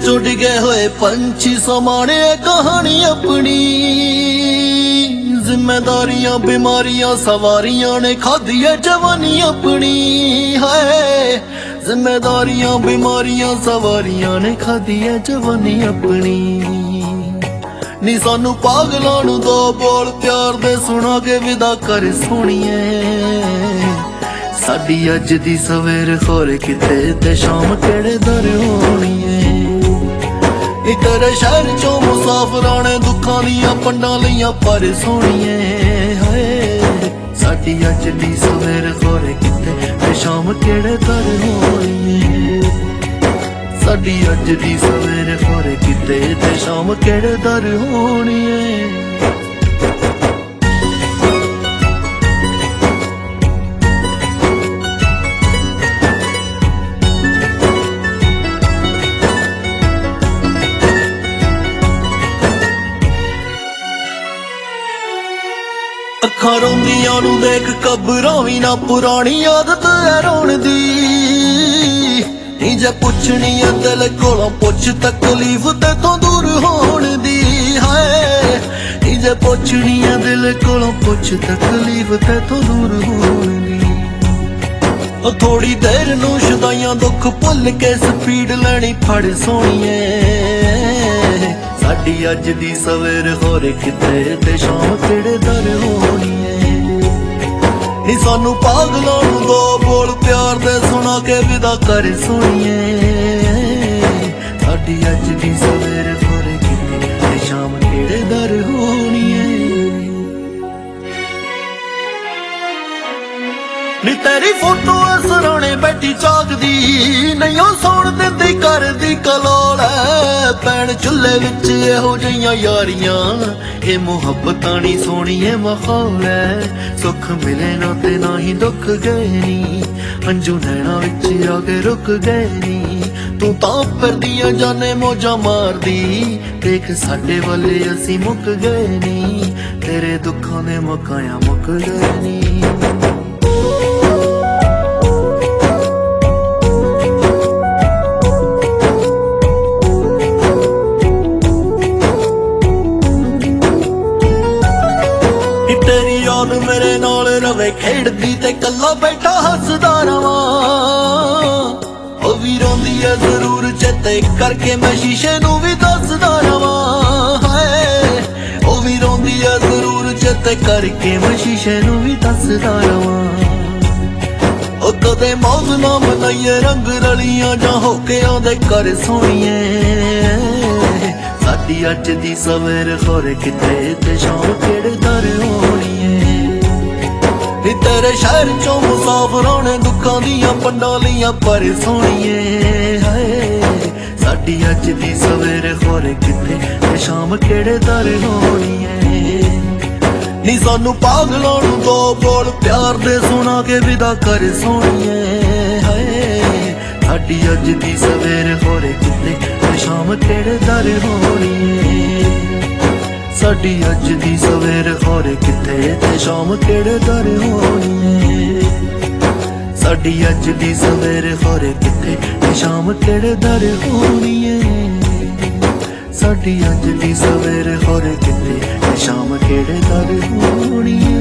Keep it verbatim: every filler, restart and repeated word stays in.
चो डिगे होए पंछी समाने कहानी अपनी। जिम्मेदारियां बीमारियां सवारियां ने खाधी है जवानी अपनी। है जिम्मेदारियां बीमारियां सवारियां ने खाधी है जवानी अपनी। नी सानू पागलां नू दो बोल प्यार दे सुना के विदा कर सोणीए। साडी अज दी सवेर खोर किते ते शाम केड़े दर होनी है। तेरे शहर चो मुसाफरां ने दुखां दियां पंडां लईयां पर सोणीए। हाय साडी अज दी सवेर खोर किते ते शाम केड़े दर होनी है। साडी अज दी सवेर खोर किते ते शाम केड़े दर होनी है। अखां रोंदियां नू देख कबरां वी ना पुरानी आदत है रोण दी। नी जे पुछनी है दिल कोलों पुछ तकलीफ ते तो दूर होण दी। हाय नी जे पुछनी है दिल कोलों पुछ तकलीफ ते तो दूर होण दी। थोड़ी देर नू शदाइयां दुख भुल के स्पीड लैनी फड़ सोणीए। साडी अज दी सवेर होर किते ते शाम केड़े दर होनी है। नी सानू पागलां नू दो बोल प्यार दे सुना के विदा कर सोणीए। साडी अज दी सवेर होर किते ते शाम केड़े दर होनी है। नी तेरी फोटो सराणे बैठी जागदी नहीं सौण दिंदी कर दी कलोल है। भैन चुल्हे विच इहो जिहियां यारियां ये मुहब्बतां नी सोहणीए माहौल है। सुख मिले ना ते ना ही दुख गए नी अंजू नैना विच आके रुक गए नी। तू तां फिरदियां जाने मौजां मारदी देख साडे वाले असीं मुक गए नी। तेरे दुखां दे मकाया मुक गए नी। तेरी याद मेरे नाल रवे खेड़दी ते कल्ला बैठा हसदा रवां। ओ वी रोंदी है जरूर चेते करके मैं शीशे नू भी दसदा रवां। हाय ओ वी रोंदी है जरूर चेते करके मैं शीशे नू भी दसदा रवां। ओ कदे मौज ना मनाइए रंग रलियां जां होके आंदे कर सोणीए। साडी अज दी सवेर खोर किते ते शाम केड़े दर होनी है। नी तेरे शहर चो मुसाफरां ने दुखां दियां पंडां लईयां पर सोणीए। हाय साडी अज दी सवेर खोर किते ते शाम केड़े दर होनी है। नी सानू पागलां नू दो बोल प्यार दे सुना के विदा कर सोणीए। हाय साडी अज दी सवेर खोर किते ते शाम केड़े दर होनी है। साडी अज दी सवेर खोर किते ते शाम केड़े दर होनी है। साडी अज दी सवेर खोर किते ते शाम केड़े दर होनी है। साडी अज दी सवेर खोर किते ते शाम केड़े दर होनी है।